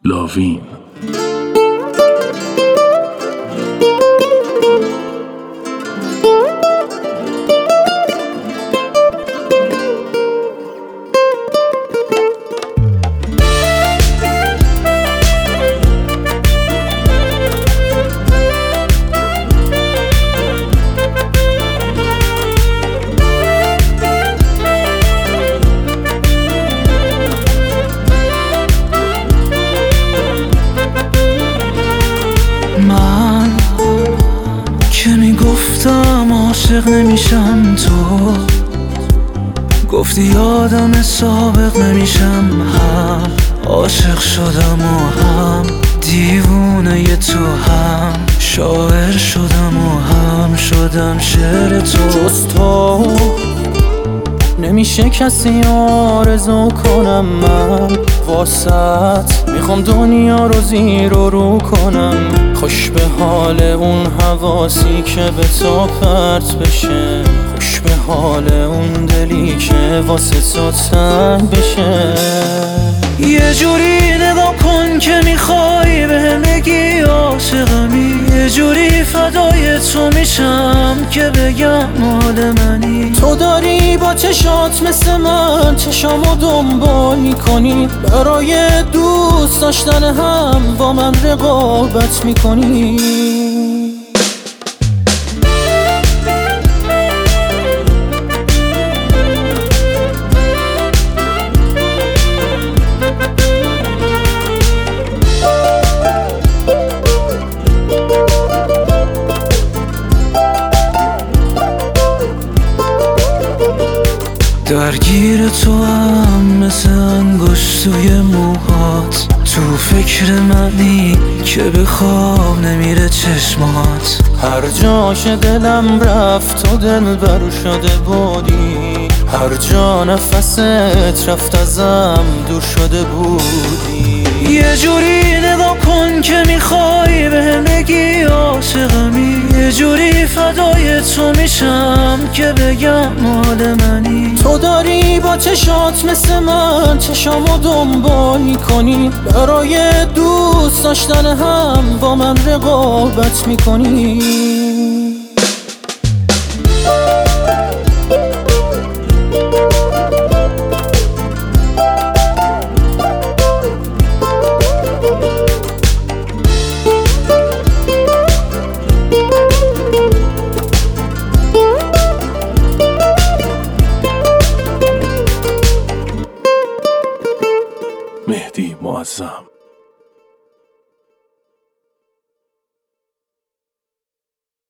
لاوین. من که میگفتم عاشق نمیشم، تو گفتی یادم سابق نمیشم. هم عاشق شدم و هم دیوونه تو، هم شاعر شدم و هم شدم شعر تو. جز تو نمیشه کسی آرزو کنم، من واسط میخوام دنیا رو زیر و رو کنم. خوش به حال اون حواسی که به تو پرت بشه، خوش به حال اون دلی که واسه تو تنگ بشه. یه جوری نگاه کن که میخوای بهم بگی عاشقمی، یه جوری فدای تو میشم که بگم مال منی. تو داری با چشات مثل من چشامو دنبال میکنی، برای دوست داشتن هم با من رقابت میکنی. درگیر تو هم مثل انگشتوی موهات، تو فکر منی که به خواب نمیره چشمات. هر جاش دلم رفت تو دلبر شده بودی، هر جا نفست رفت ازم دور شده بودی. یه جوری نگاه کن که میخوای بهم بگی عاشقمی، یه جوری فدای تو میشم که بگم مال منی. تو داری با چشات مثل من چشامو دنبال میکنی، برای دوست داشتن هم با من رقابت میکنی. مهدی معظم.